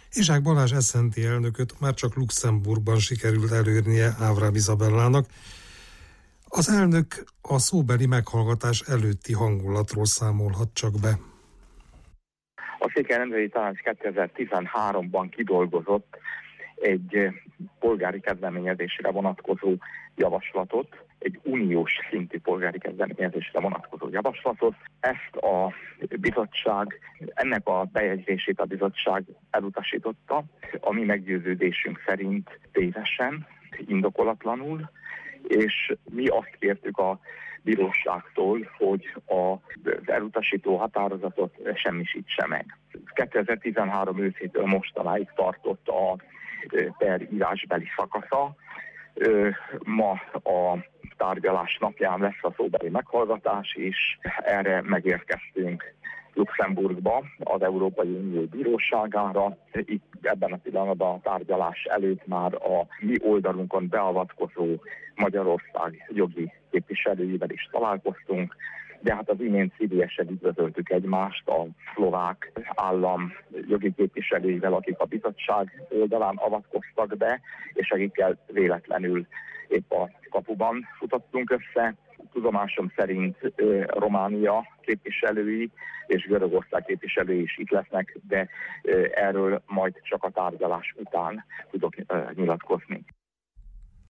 Izsák Balázs SZNT elnököt már csak Luxemburgban sikerült elérnie Ávráb Izabellának. Az elnök a szóbeli meghallgatás előtti hangulatról számolhat csak be. A Székely Tanács 2013-ban kidolgozott egy polgári kezdeményezésre vonatkozó javaslatot, egy uniós szintű polgári kezdeményezésre vonatkozó javaslatot. Ezt a bizottság, ennek a bejegyzését a bizottság elutasította, a mi meggyőződésünk szerint tévesen, indokolatlanul, és mi azt kértük a bíróságtól, hogy az elutasító határozatot semmisítse meg. 2013 őszétől mostanáig tartott a per írásbeli szakasza. Ma a tárgyalás napján lesz a szóbeli meghallgatás, és erre megérkeztünk Luxemburgba, az Európai Unió Bíróságára. Itt ebben a pillanatban a tárgyalás előtt már a mi oldalunkon beavatkozó Magyarország jogi képviselőivel is találkoztunk, de hát az imént szívélyesen üdvözöltük egymást a szlovák állam jogi képviselőivel, akik a bizottság oldalán avatkoztak be, és akikkel véletlenül épp a kapuban futottunk össze. Tudomásom szerint Románia képviselői és Görögország képviselői is itt lesznek, de erről majd csak a tárgyalás után tudok nyilatkozni.